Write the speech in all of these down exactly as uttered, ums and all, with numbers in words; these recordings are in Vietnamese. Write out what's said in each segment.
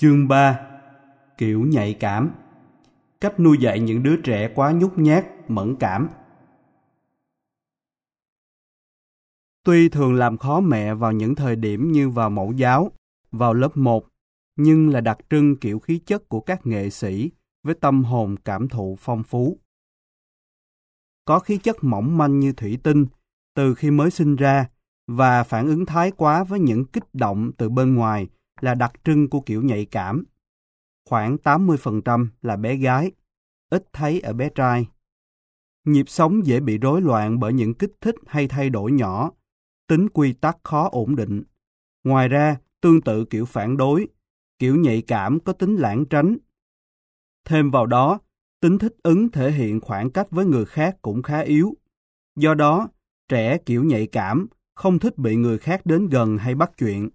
Chương ba. Kiểu nhạy cảm. Cách nuôi dạy những đứa trẻ quá nhút nhát, mẫn cảm. Tuy thường làm khó mẹ vào những thời điểm như vào mẫu giáo, vào lớp một, nhưng là đặc trưng kiểu khí chất của các nghệ sĩ với tâm hồn cảm thụ phong phú. Có khí chất mỏng manh như thủy tinh từ khi mới sinh ra và phản ứng thái quá với những kích động từ bên ngoài là đặc trưng của kiểu nhạy cảm. Khoảng tám mươi phần trăm là bé gái, ít thấy ở bé trai. Nhịp sống dễ bị rối loạn bởi những kích thích hay thay đổi nhỏ, tính quy tắc khó ổn định. Ngoài ra, tương tự kiểu phản đối, kiểu nhạy cảm có tính lảng tránh. Thêm vào đó, tính thích ứng thể hiện khoảng cách với người khác cũng khá yếu. Do đó, trẻ kiểu nhạy cảm không thích bị người khác đến gần hay bắt chuyện.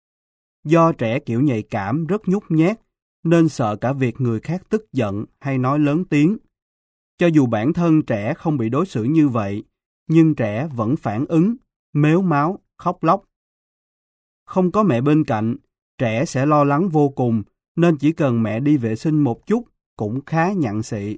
Do trẻ kiểu nhạy cảm rất nhút nhát, nên sợ cả việc người khác tức giận hay nói lớn tiếng. Cho dù bản thân trẻ không bị đối xử như vậy, nhưng trẻ vẫn phản ứng, mếu máo, khóc lóc. Không có mẹ bên cạnh, trẻ sẽ lo lắng vô cùng, nên chỉ cần mẹ đi vệ sinh một chút cũng khá nhặng xị.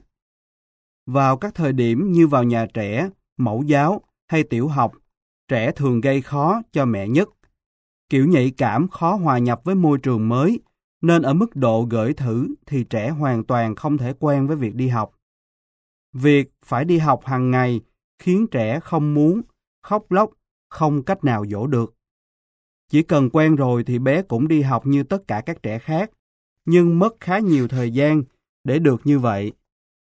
Vào các thời điểm như vào nhà trẻ, mẫu giáo hay tiểu học, trẻ thường gây khó cho mẹ nhất. Kiểu nhạy cảm khó hòa nhập với môi trường mới, nên ở mức độ gợi thử thì trẻ hoàn toàn không thể quen với việc đi học. Việc phải đi học hàng ngày khiến trẻ không muốn, khóc lóc, không cách nào dỗ được. Chỉ cần quen rồi thì bé cũng đi học như tất cả các trẻ khác, nhưng mất khá nhiều thời gian để được như vậy.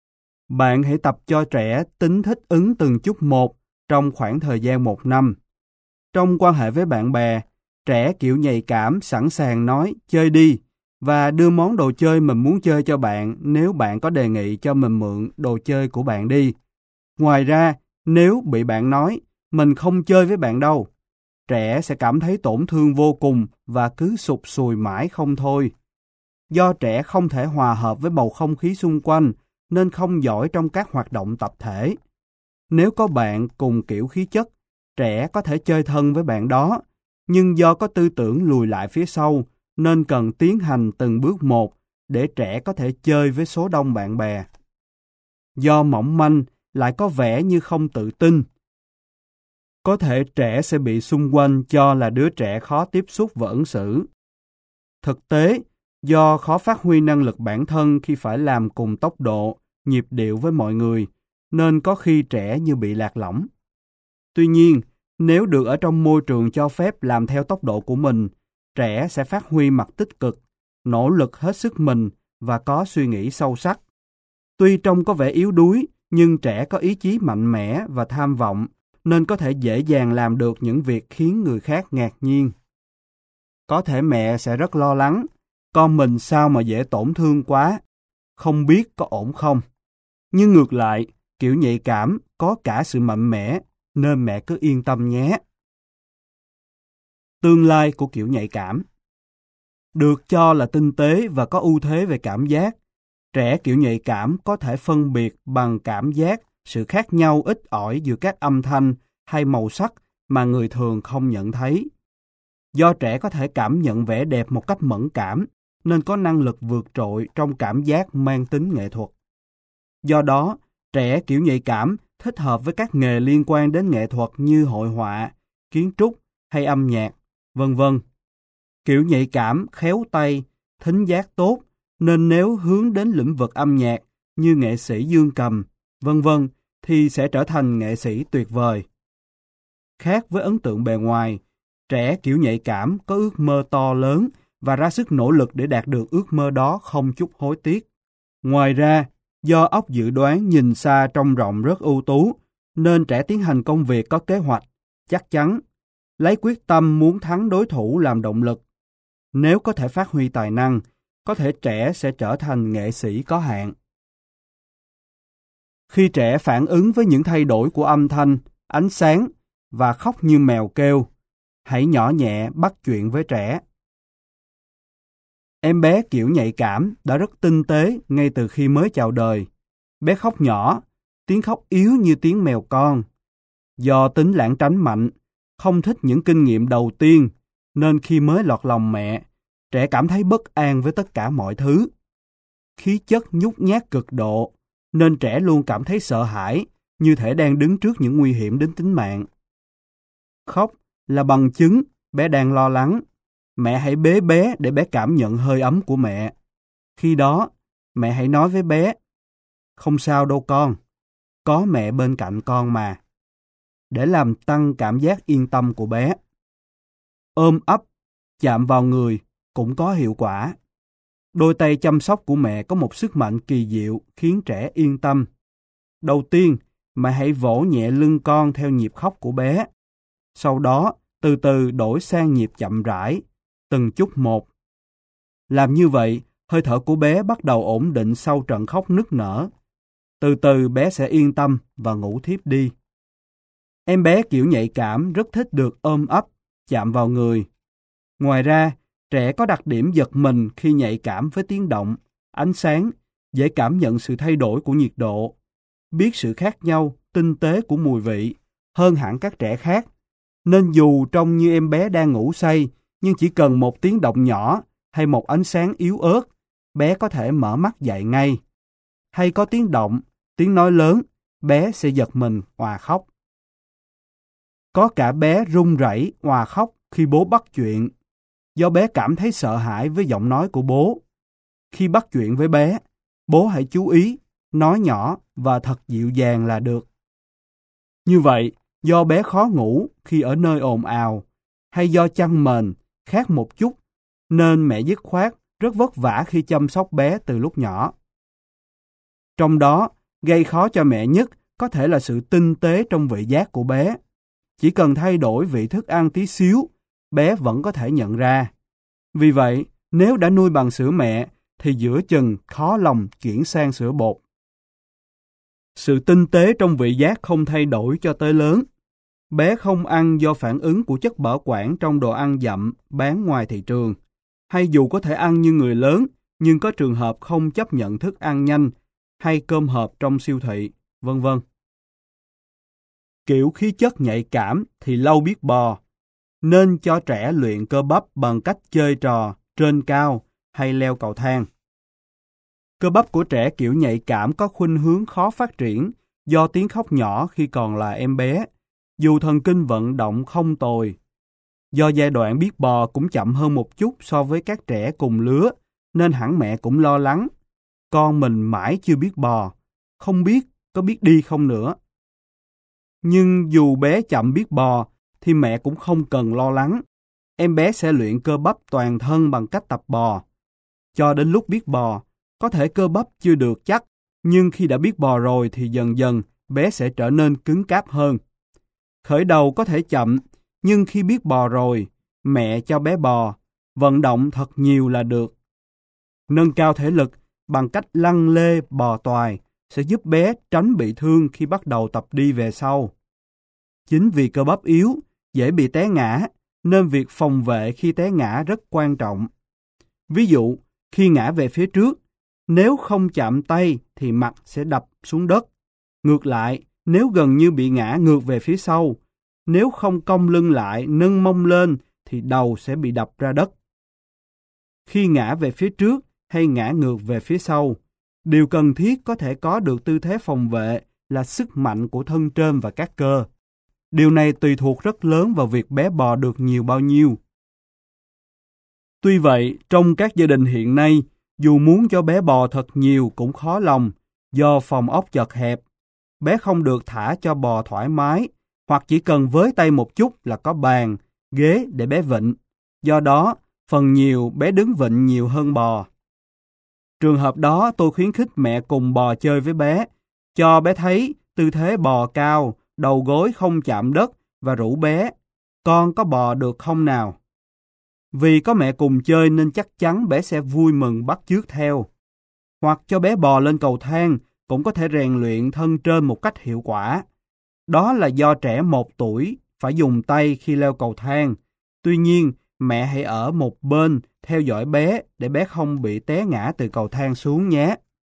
Bạn hãy tập cho trẻ tính thích ứng từng chút một trong khoảng thời gian một năm. Trong quan hệ với bạn bè, trẻ kiểu nhạy cảm sẵn sàng nói chơi đi và đưa món đồ chơi mình muốn chơi cho bạn nếu bạn có đề nghị cho mình mượn đồ chơi của bạn đi. Ngoài ra, nếu bị bạn nói mình không chơi với bạn đâu, trẻ sẽ cảm thấy tổn thương vô cùng và cứ sụt sùi mãi không thôi. Do trẻ không thể hòa hợp với bầu không khí xung quanh nên không giỏi trong các hoạt động tập thể. Nếu có bạn cùng kiểu khí chất, trẻ có thể chơi thân với bạn đó, nhưng do có tư tưởng lùi lại phía sau nên cần tiến hành từng bước một để trẻ có thể chơi với số đông bạn bè. Do mỏng manh lại có vẻ như không tự tin. Có thể trẻ sẽ bị xung quanh cho là đứa trẻ khó tiếp xúc và ứng xử. Thực tế, do khó phát huy năng lực bản thân khi phải làm cùng tốc độ, nhịp điệu với mọi người, nên có khi trẻ như bị lạc lõng. Tuy nhiên, nếu được ở trong môi trường cho phép làm theo tốc độ của mình, trẻ sẽ phát huy mặt tích cực, nỗ lực hết sức mình và có suy nghĩ sâu sắc. Tuy trông có vẻ yếu đuối, nhưng trẻ có ý chí mạnh mẽ và tham vọng, nên có thể dễ dàng làm được những việc khiến người khác ngạc nhiên. Có thể mẹ sẽ rất lo lắng, con mình sao mà dễ tổn thương quá, không biết có ổn không. Nhưng ngược lại, kiểu nhạy cảm có cả sự mạnh mẽ, nên mẹ cứ yên tâm nhé. Tương lai của kiểu nhạy cảm. Được cho là tinh tế và có ưu thế về cảm giác, trẻ kiểu nhạy cảm có thể phân biệt bằng cảm giác sự khác nhau ít ỏi giữa các âm thanh hay màu sắc mà người thường không nhận thấy. Do trẻ có thể cảm nhận vẻ đẹp một cách mẫn cảm, nên có năng lực vượt trội trong cảm giác mang tính nghệ thuật. Do đó, trẻ kiểu nhạy cảm thích hợp với các nghề liên quan đến nghệ thuật như hội họa, kiến trúc hay âm nhạc, vân vân. Kiểu nhạy cảm khéo tay, thính giác tốt, nên nếu hướng đến lĩnh vực âm nhạc như nghệ sĩ dương cầm, vân vân thì sẽ trở thành nghệ sĩ tuyệt vời. Khác với ấn tượng bề ngoài, trẻ kiểu nhạy cảm có ước mơ to lớn và ra sức nỗ lực để đạt được ước mơ đó không chút hối tiếc. Ngoài ra, do óc dự đoán nhìn xa trông rộng rất ưu tú, nên trẻ tiến hành công việc có kế hoạch, chắc chắn, lấy quyết tâm muốn thắng đối thủ làm động lực. Nếu có thể phát huy tài năng, có thể trẻ sẽ trở thành nghệ sĩ có hạn. Khi trẻ phản ứng với những thay đổi của âm thanh, ánh sáng và khóc như mèo kêu, hãy nhỏ nhẹ bắt chuyện với trẻ. Em bé kiểu nhạy cảm đã rất tinh tế ngay từ khi mới chào đời. Bé khóc nhỏ, tiếng khóc yếu như tiếng mèo con. Do tính lảng tránh mạnh, không thích những kinh nghiệm đầu tiên, nên khi mới lọt lòng mẹ, trẻ cảm thấy bất an với tất cả mọi thứ. Khí chất nhút nhát cực độ, nên trẻ luôn cảm thấy sợ hãi, như thể đang đứng trước những nguy hiểm đến tính mạng. Khóc là bằng chứng bé đang lo lắng. Mẹ hãy bế bé để bé cảm nhận hơi ấm của mẹ. Khi đó, mẹ hãy nói với bé, không sao đâu con, có mẹ bên cạnh con mà, để làm tăng cảm giác yên tâm của bé. Ôm ấp, chạm vào người cũng có hiệu quả. Đôi tay chăm sóc của mẹ có một sức mạnh kỳ diệu khiến trẻ yên tâm. Đầu tiên, mẹ hãy vỗ nhẹ lưng con theo nhịp khóc của bé. Sau đó, từ từ đổi sang nhịp chậm rãi, từng chút một. Làm như vậy, hơi thở của bé bắt đầu ổn định sau trận khóc nức nở. Từ từ bé sẽ yên tâm và ngủ thiếp đi. Em bé kiểu nhạy cảm rất thích được ôm ấp, chạm vào người. Ngoài ra, trẻ có đặc điểm giật mình khi nhạy cảm với tiếng động, ánh sáng, dễ cảm nhận sự thay đổi của nhiệt độ, biết sự khác nhau, tinh tế của mùi vị, hơn hẳn các trẻ khác. Nên dù trông như em bé đang ngủ say, nhưng chỉ cần một tiếng động nhỏ hay một ánh sáng yếu ớt, bé có thể mở mắt dậy ngay. Hay có tiếng động, tiếng nói lớn, bé sẽ giật mình òa khóc. Có cả bé run rẩy òa khóc khi bố bắt chuyện, do bé cảm thấy sợ hãi với giọng nói của bố. Khi bắt chuyện với bé, bố hãy chú ý, nói nhỏ và thật dịu dàng là được. Như vậy, do bé khó ngủ khi ở nơi ồn ào, hay do chăn mền, khác một chút, nên mẹ dứt khoát rất vất vả khi chăm sóc bé từ lúc nhỏ. Trong đó, gây khó cho mẹ nhất có thể là sự tinh tế trong vị giác của bé. Chỉ cần thay đổi vị thức ăn tí xíu, bé vẫn có thể nhận ra. Vì vậy, nếu đã nuôi bằng sữa mẹ, thì giữa chừng khó lòng chuyển sang sữa bột. Sự tinh tế trong vị giác không thay đổi cho tới lớn. Bé không ăn do phản ứng của chất bảo quản trong đồ ăn dặm bán ngoài thị trường, hay dù có thể ăn như người lớn, nhưng có trường hợp không chấp nhận thức ăn nhanh hay cơm hộp trong siêu thị, vân vân. Kiểu khí chất nhạy cảm thì lâu biết bò, nên cho trẻ luyện cơ bắp bằng cách chơi trò trên cao hay leo cầu thang. Cơ bắp của trẻ kiểu nhạy cảm có khuynh hướng khó phát triển do tiếng khóc nhỏ khi còn là em bé, dù thần kinh vận động không tồi. Do giai đoạn biết bò cũng chậm hơn một chút so với các trẻ cùng lứa, nên hẳn mẹ cũng lo lắng. Con mình mãi chưa biết bò, không biết có biết đi không nữa. Nhưng dù bé chậm biết bò, thì mẹ cũng không cần lo lắng. Em bé sẽ luyện cơ bắp toàn thân bằng cách tập bò. Cho đến lúc biết bò, có thể cơ bắp chưa được chắc, nhưng khi đã biết bò rồi thì dần dần bé sẽ trở nên cứng cáp hơn. Khởi đầu có thể chậm, nhưng khi biết bò rồi, mẹ cho bé bò, vận động thật nhiều là được. Nâng cao thể lực bằng cách lăn lê bò toài sẽ giúp bé tránh bị thương khi bắt đầu tập đi về sau. Chính vì cơ bắp yếu, dễ bị té ngã, nên việc phòng vệ khi té ngã rất quan trọng. Ví dụ, khi ngã về phía trước, nếu không chạm tay thì mặt sẽ đập xuống đất. Ngược lại, nếu gần như bị ngã ngược về phía sau, nếu không cong lưng lại nâng mông lên thì đầu sẽ bị đập ra đất. Khi ngã về phía trước hay ngã ngược về phía sau, điều cần thiết có thể có được tư thế phòng vệ là sức mạnh của thân trên và các cơ. Điều này tùy thuộc rất lớn vào việc bé bò được nhiều bao nhiêu. Tuy vậy, trong các gia đình hiện nay, dù muốn cho bé bò thật nhiều cũng khó lòng, do phòng ốc chật hẹp. Bé không được thả cho bò thoải mái, hoặc chỉ cần với tay một chút là có bàn, ghế để bé vịn. Do đó, phần nhiều bé đứng vịn nhiều hơn bò. Trường hợp đó tôi khuyến khích mẹ cùng bò chơi với bé, cho bé thấy tư thế bò cao, đầu gối không chạm đất và rủ bé, con có bò được không nào? Vì có mẹ cùng chơi nên chắc chắn bé sẽ vui mừng bắt chước theo. Hoặc cho bé bò lên cầu thang cũng có thể rèn luyện thân trên một cách hiệu quả. Đó là do trẻ một tuổi phải dùng tay khi leo cầu thang. Tuy nhiên, mẹ hãy ở một bên theo dõi bé để bé không bị té ngã từ cầu thang xuống nhé.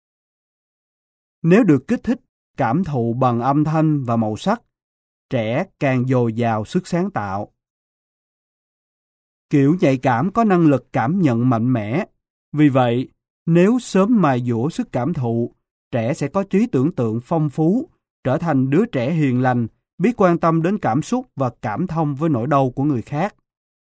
Nếu được kích thích, cảm thụ bằng âm thanh và màu sắc, trẻ càng dồi dào sức sáng tạo. Kiểu nhạy cảm có năng lực cảm nhận mạnh mẽ. Vì vậy, nếu sớm mài dũa sức cảm thụ, trẻ sẽ có trí tưởng tượng phong phú, trở thành đứa trẻ hiền lành, biết quan tâm đến cảm xúc và cảm thông với nỗi đau của người khác.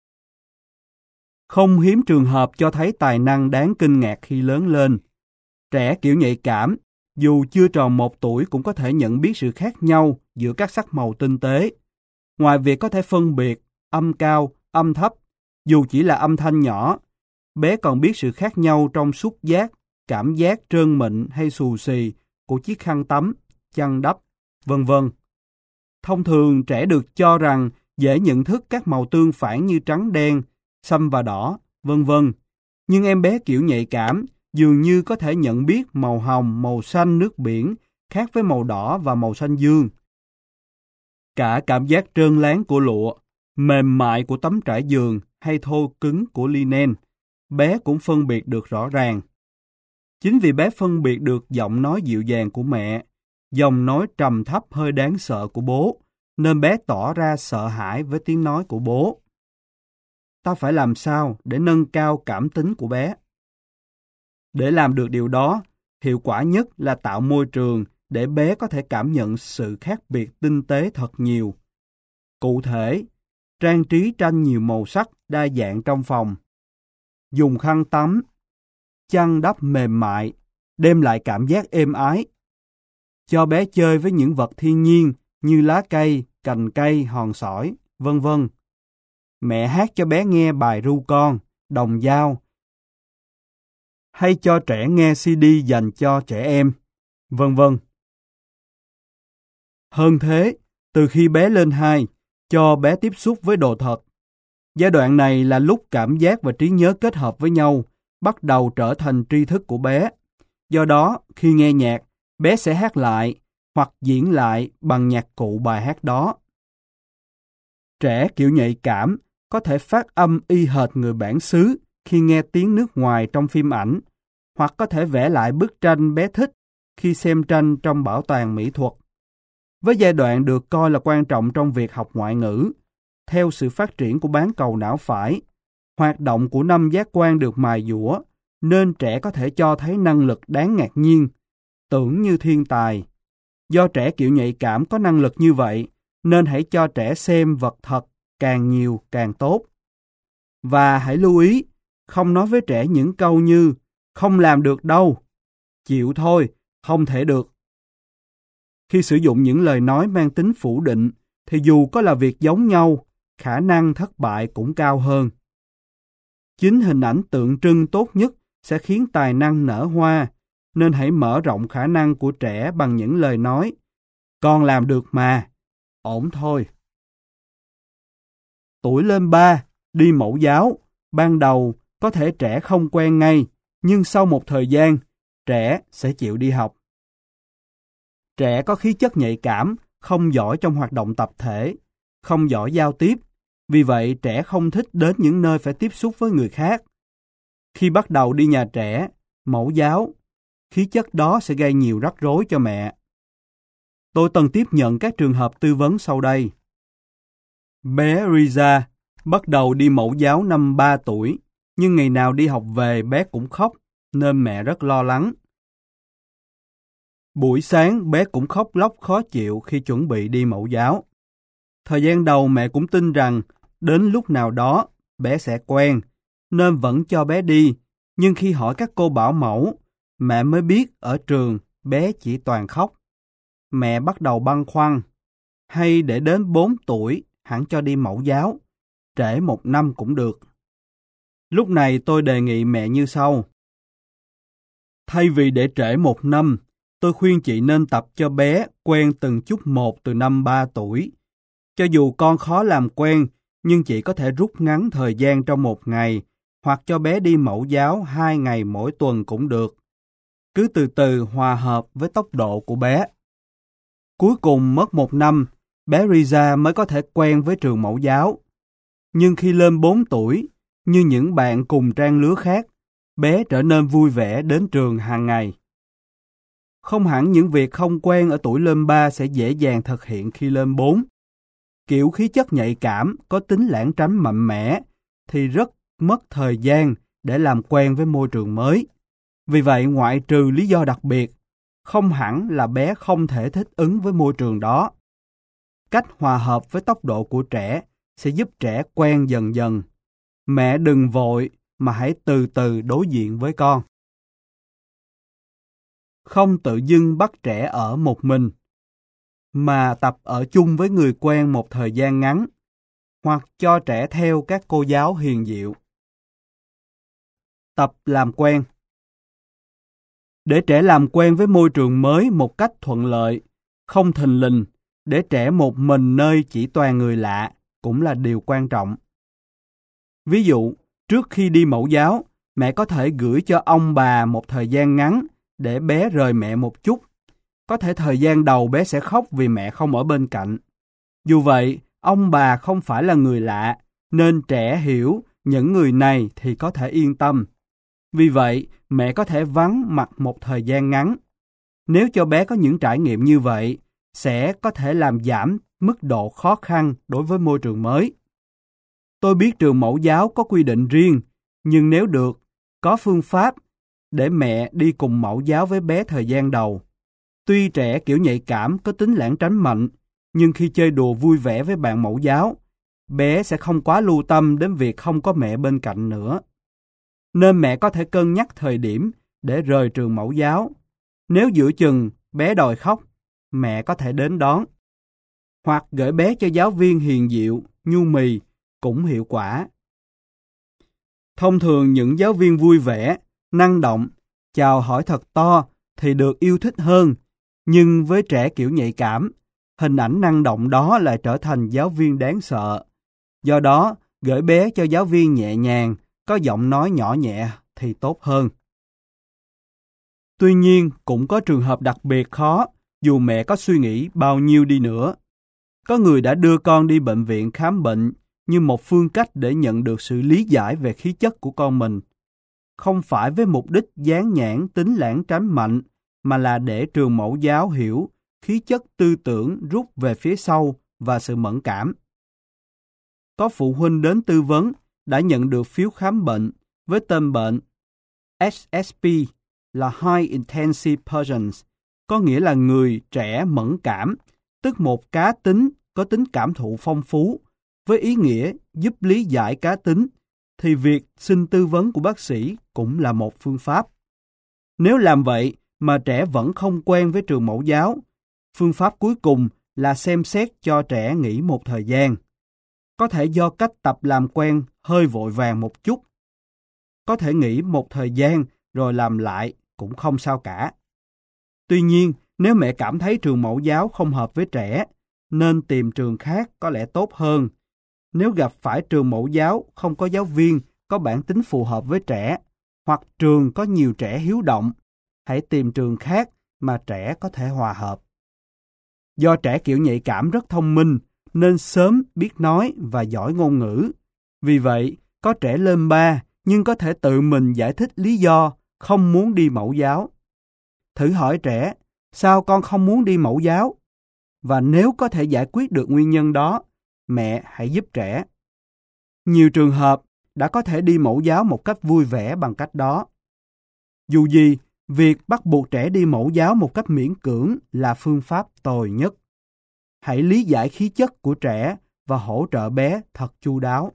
Không hiếm trường hợp cho thấy tài năng đáng kinh ngạc khi lớn lên. Trẻ kiểu nhạy cảm, dù chưa tròn một tuổi cũng có thể nhận biết sự khác nhau giữa các sắc màu tinh tế. Ngoài việc có thể phân biệt âm cao, âm thấp, dù chỉ là âm thanh nhỏ, bé còn biết sự khác nhau trong xúc giác, cảm giác trơn mịn hay xù xì của chiếc khăn tắm, chăn đắp, vân vân. Thông thường trẻ được cho rằng dễ nhận thức các màu tương phản như trắng đen, xanh và đỏ, vân vân. Nhưng em bé kiểu nhạy cảm dường như có thể nhận biết màu hồng, màu xanh nước biển khác với màu đỏ và màu xanh dương. Cả cảm giác trơn láng của lụa, mềm mại của tấm trải giường hay thô cứng của linen, bé cũng phân biệt được rõ ràng. Chính vì bé phân biệt được giọng nói dịu dàng của mẹ, giọng nói trầm thấp hơi đáng sợ của bố, nên bé tỏ ra sợ hãi với tiếng nói của bố. Ta phải làm sao để nâng cao cảm tính của bé? Để làm được điều đó, hiệu quả nhất là tạo môi trường để bé có thể cảm nhận sự khác biệt tinh tế thật nhiều. Cụ thể, trang trí tranh nhiều màu sắc đa dạng trong phòng. Dùng khăn tắm, chăn đắp mềm mại, đem lại cảm giác êm ái. Cho bé chơi với những vật thiên nhiên như lá cây, cành cây, hòn sỏi, vân vân. Mẹ hát cho bé nghe bài ru con, đồng dao, hay cho trẻ nghe xê đê dành cho trẻ em, vân vân. Hơn thế, từ khi bé lên hai, cho bé tiếp xúc với đồ thật. Giai đoạn này là lúc cảm giác và trí nhớ kết hợp với nhau, bắt đầu trở thành tri thức của bé. Do đó, khi nghe nhạc, bé sẽ hát lại hoặc diễn lại bằng nhạc cụ bài hát đó. Trẻ kiểu nhạy cảm có thể phát âm y hệt người bản xứ khi nghe tiếng nước ngoài trong phim ảnh, hoặc có thể vẽ lại bức tranh bé thích khi xem tranh trong bảo tàng mỹ thuật. Với giai đoạn được coi là quan trọng trong việc học ngoại ngữ, theo sự phát triển của bán cầu não phải, hoạt động của năm giác quan được mài dũa, nên trẻ có thể cho thấy năng lực đáng ngạc nhiên, tưởng như thiên tài. Do trẻ kiểu nhạy cảm có năng lực như vậy, nên hãy cho trẻ xem vật thật càng nhiều càng tốt. Và hãy lưu ý, không nói với trẻ những câu như không làm được đâu, chịu thôi, không thể được. Khi sử dụng những lời nói mang tính phủ định, thì dù có là việc giống nhau, khả năng thất bại cũng cao hơn. Chính hình ảnh tượng trưng tốt nhất sẽ khiến tài năng nở hoa, nên hãy mở rộng khả năng của trẻ bằng những lời nói. Con làm được mà, ổn thôi. Tuổi lên ba, đi mẫu giáo, ban đầu có thể trẻ không quen ngay, nhưng sau một thời gian, trẻ sẽ chịu đi học. Trẻ có khí chất nhạy cảm, không giỏi trong hoạt động tập thể, không giỏi giao tiếp, vì vậy trẻ không thích đến những nơi phải tiếp xúc với người khác. Khi bắt đầu đi nhà trẻ, mẫu giáo, khí chất đó sẽ gây nhiều rắc rối cho mẹ. Tôi từng tiếp nhận các trường hợp tư vấn sau đây. Bé Riza bắt đầu đi mẫu giáo năm ba tuổi, nhưng ngày nào đi học về bé cũng khóc, nên mẹ rất lo lắng. Buổi sáng bé cũng khóc lóc khó chịu khi chuẩn bị đi mẫu giáo. Thời gian đầu mẹ cũng tin rằng đến lúc nào đó bé sẽ quen, nên vẫn cho bé đi, nhưng khi hỏi các cô bảo mẫu, mẹ mới biết ở trường bé chỉ toàn khóc. Mẹ bắt đầu băn khoăn, hay để đến bốn tuổi hẳn cho đi mẫu giáo, trễ một năm cũng được. Lúc này tôi đề nghị mẹ như sau. Thay vì để trễ một năm, tôi khuyên chị nên tập cho bé quen từng chút một từ năm ba tuổi. Cho dù con khó làm quen, nhưng chị có thể rút ngắn thời gian trong một ngày, hoặc cho bé đi mẫu giáo hai ngày mỗi tuần cũng được. Cứ từ từ hòa hợp với tốc độ của bé. Cuối cùng mất một năm, bé Riza mới có thể quen với trường mẫu giáo. Nhưng khi lên bốn tuổi, như những bạn cùng trang lứa khác, bé trở nên vui vẻ đến trường hàng ngày. Không hẳn những việc không quen ở tuổi lên ba sẽ dễ dàng thực hiện khi lên bốn. Kiểu khí chất nhạy cảm có tính lãng tránh mạnh mẽ, thì rất mất thời gian để làm quen với môi trường mới. Vì vậy, ngoại trừ lý do đặc biệt, không hẳn là bé không thể thích ứng với môi trường đó. Cách hòa hợp với tốc độ của trẻ sẽ giúp trẻ quen dần dần. Mẹ đừng vội mà hãy từ từ đối diện với con. Không tự dưng bắt trẻ ở một mình, mà tập ở chung với người quen một thời gian ngắn, hoặc cho trẻ theo các cô giáo hiền diệu. Tập làm quen. Để trẻ làm quen với môi trường mới một cách thuận lợi, không thình lình, để trẻ một mình nơi chỉ toàn người lạ cũng là điều quan trọng. Ví dụ, trước khi đi mẫu giáo, mẹ có thể gửi cho ông bà một thời gian ngắn để bé rời mẹ một chút. Có thể thời gian đầu bé sẽ khóc vì mẹ không ở bên cạnh. Dù vậy, ông bà không phải là người lạ, nên trẻ hiểu những người này thì có thể yên tâm. Vì vậy, mẹ có thể vắng mặt một thời gian ngắn. Nếu cho bé có những trải nghiệm như vậy, sẽ có thể làm giảm mức độ khó khăn đối với môi trường mới. Tôi biết trường mẫu giáo có quy định riêng, nhưng nếu được, có phương pháp để mẹ đi cùng mẫu giáo với bé thời gian đầu. Tuy trẻ kiểu nhạy cảm có tính lảng tránh mạnh, nhưng khi chơi đùa vui vẻ với bạn mẫu giáo, bé sẽ không quá lưu tâm đến việc không có mẹ bên cạnh nữa. Nên mẹ có thể cân nhắc thời điểm để rời trường mẫu giáo. Nếu giữa chừng bé đòi khóc, mẹ có thể đến đón. Hoặc gửi bé cho giáo viên hiền diệu, nhu mì cũng hiệu quả. Thông thường những giáo viên vui vẻ, năng động, chào hỏi thật to thì được yêu thích hơn. Nhưng với trẻ kiểu nhạy cảm, hình ảnh năng động đó lại trở thành giáo viên đáng sợ. Do đó, gửi bé cho giáo viên nhẹ nhàng, có giọng nói nhỏ nhẹ thì tốt hơn. Tuy nhiên, cũng có trường hợp đặc biệt khó, dù mẹ có suy nghĩ bao nhiêu đi nữa. Có người đã đưa con đi bệnh viện khám bệnh như một phương cách để nhận được sự lý giải về khí chất của con mình. Không phải với mục đích dán nhãn tính lảng tránh mạnh, mà là để trường mẫu giáo hiểu khí chất tư tưởng rút về phía sau và sự mẫn cảm. Có phụ huynh đến tư vấn đã nhận được phiếu khám bệnh với tên bệnh ét ét pê là High Intensive Persons, có nghĩa là người trẻ mẫn cảm, tức một cá tính có tính cảm thụ phong phú, với ý nghĩa giúp lý giải cá tính, thì việc xin tư vấn của bác sĩ cũng là một phương pháp. Nếu làm vậy mà trẻ vẫn không quen với trường mẫu giáo, phương pháp cuối cùng là xem xét cho trẻ nghỉ một thời gian. Có thể do cách tập làm quen hơi vội vàng một chút. Có thể nghỉ một thời gian rồi làm lại cũng không sao cả. Tuy nhiên, nếu mẹ cảm thấy trường mẫu giáo không hợp với trẻ, nên tìm trường khác có lẽ tốt hơn. Nếu gặp phải trường mẫu giáo không có giáo viên có bản tính phù hợp với trẻ, hoặc trường có nhiều trẻ hiếu động, hãy tìm trường khác mà trẻ có thể hòa hợp. Do trẻ kiểu nhạy cảm rất thông minh, nên sớm biết nói và giỏi ngôn ngữ. Vì vậy, có trẻ lên ba nhưng có thể tự mình giải thích lý do không muốn đi mẫu giáo. Thử hỏi trẻ, sao con không muốn đi mẫu giáo? Và nếu có thể giải quyết được nguyên nhân đó, mẹ hãy giúp trẻ. Nhiều trường hợp đã có thể đi mẫu giáo một cách vui vẻ bằng cách đó. Dù gì, việc bắt buộc trẻ đi mẫu giáo một cách miễn cưỡng là phương pháp tồi nhất. Hãy lý giải khí chất của trẻ và hỗ trợ bé thật chu đáo.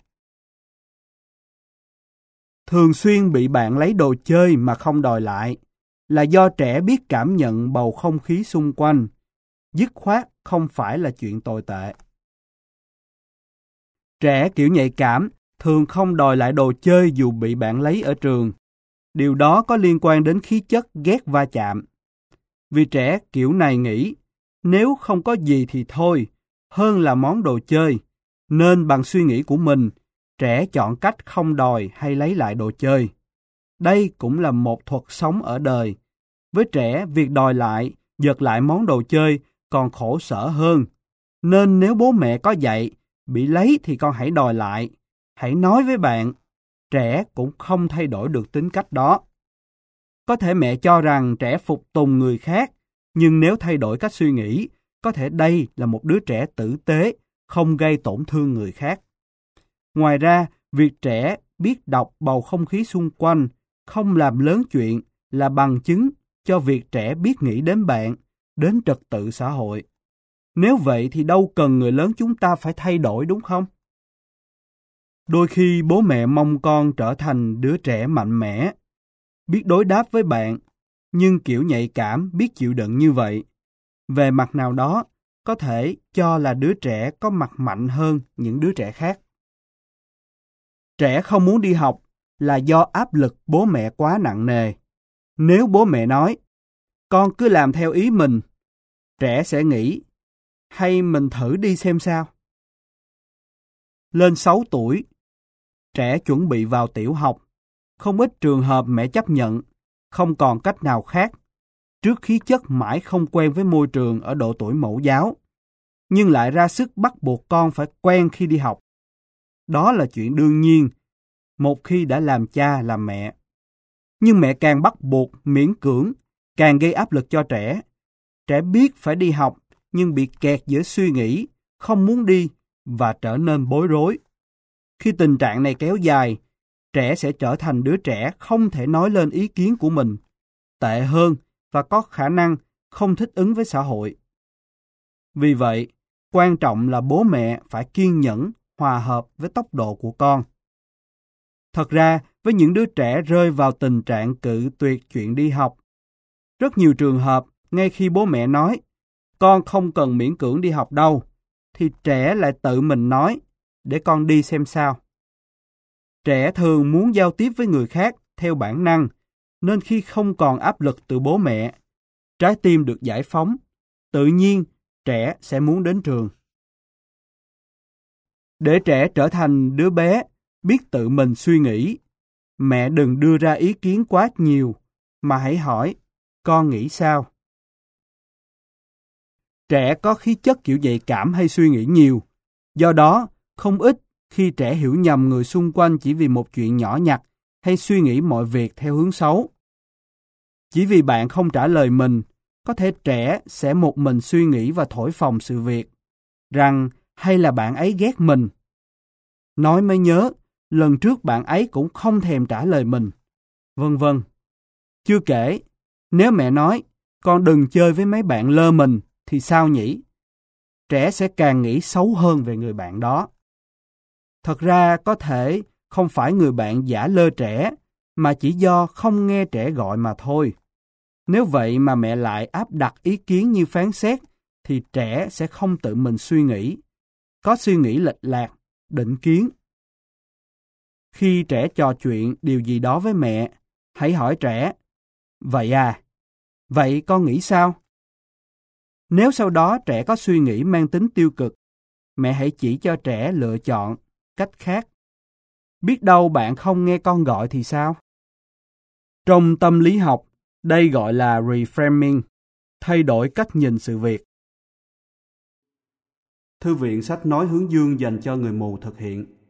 Thường xuyên bị bạn lấy đồ chơi mà không đòi lại là do trẻ biết cảm nhận bầu không khí xung quanh. Dứt khoát không phải là chuyện tồi tệ. Trẻ kiểu nhạy cảm thường không đòi lại đồ chơi dù bị bạn lấy ở trường. Điều đó có liên quan đến khí chất ghét va chạm. Vì trẻ kiểu này nghĩ, nếu không có gì thì thôi, hơn là món đồ chơi, nên bằng suy nghĩ của mình, trẻ chọn cách không đòi hay lấy lại đồ chơi. Đây cũng là một thuật sống ở đời. Với trẻ, việc đòi lại, giật lại món đồ chơi còn khổ sở hơn. Nên nếu bố mẹ có dạy, bị lấy thì con hãy đòi lại. Hãy nói với bạn, trẻ cũng không thay đổi được tính cách đó. Có thể mẹ cho rằng trẻ phục tùng người khác, nhưng nếu thay đổi cách suy nghĩ, có thể đây là một đứa trẻ tử tế, không gây tổn thương người khác. Ngoài ra, Việc trẻ biết đọc bầu không khí xung quanh, không làm lớn chuyện là bằng chứng cho việc trẻ biết nghĩ đến bạn, đến trật tự xã hội. Nếu vậy thì đâu cần người lớn chúng ta phải thay đổi, đúng không? Đôi khi bố mẹ mong con trở thành đứa trẻ mạnh mẽ, biết đối đáp với bạn, nhưng kiểu nhạy cảm, biết chịu đựng như vậy. Về mặt nào đó, có thể cho là đứa trẻ có mặt mạnh hơn những đứa trẻ khác. Trẻ không muốn đi học là do áp lực bố mẹ quá nặng nề. Nếu bố mẹ nói, con cứ làm theo ý mình, trẻ sẽ nghĩ, hay mình thử đi xem sao. Lên sáu tuổi, trẻ chuẩn bị vào tiểu học. Không ít trường hợp mẹ chấp nhận, không còn cách nào khác, trước khí chất mãi không quen với môi trường ở độ tuổi mẫu giáo, nhưng lại ra sức bắt buộc con phải quen khi đi học. Đó là chuyện đương nhiên, một khi đã làm cha làm mẹ. Nhưng mẹ càng bắt buộc, miễn cưỡng, càng gây áp lực cho trẻ. Trẻ biết phải đi học, nhưng bị kẹt giữa suy nghĩ, không muốn đi và trở nên bối rối. Khi tình trạng này kéo dài, trẻ sẽ trở thành đứa trẻ không thể nói lên ý kiến của mình, tệ hơn và có khả năng không thích ứng với xã hội. Vì vậy, quan trọng là bố mẹ phải kiên nhẫn, hòa hợp với tốc độ của con. Thật ra, với những đứa trẻ rơi vào tình trạng cự tuyệt chuyện đi học, rất nhiều trường hợp, ngay khi bố mẹ nói, con không cần miễn cưỡng đi học đâu, thì trẻ lại tự mình nói, để con đi xem sao. Trẻ thường muốn giao tiếp với người khác theo bản năng, nên khi không còn áp lực từ bố mẹ, trái tim được giải phóng, tự nhiên trẻ sẽ muốn đến trường. Để trẻ trở thành đứa bé biết tự mình suy nghĩ, mẹ đừng đưa ra ý kiến quá nhiều, mà hãy hỏi, con nghĩ sao? Trẻ có khí chất kiểu nhạy cảm hay suy nghĩ nhiều, do đó không ít khi trẻ hiểu nhầm người xung quanh chỉ vì một chuyện nhỏ nhặt hay suy nghĩ mọi việc theo hướng xấu. Chỉ vì bạn không trả lời mình, có thể trẻ sẽ một mình suy nghĩ và thổi phồng sự việc, rằng hay là bạn ấy ghét mình. Nói mới nhớ, lần trước bạn ấy cũng không thèm trả lời mình, vân vân. Chưa kể, nếu mẹ nói, con đừng chơi với mấy bạn lơ mình, thì sao nhỉ? Trẻ sẽ càng nghĩ xấu hơn về người bạn đó. Thật ra có thể không phải người bạn giả lơ trẻ, mà chỉ do không nghe trẻ gọi mà thôi. Nếu vậy mà mẹ lại áp đặt ý kiến như phán xét, thì trẻ sẽ không tự mình suy nghĩ, có suy nghĩ lệch lạc, định kiến. Khi trẻ trò chuyện điều gì đó với mẹ, hãy hỏi trẻ, vậy à, vậy con nghĩ sao? Nếu sau đó trẻ có suy nghĩ mang tính tiêu cực, mẹ hãy chỉ cho trẻ lựa chọn cách khác. Biết đâu bạn không nghe con gọi thì sao? Trong tâm lý học, đây gọi là reframing, thay đổi cách nhìn sự việc. Thư viện Sách Nói Hướng Dương dành cho người mù thực hiện.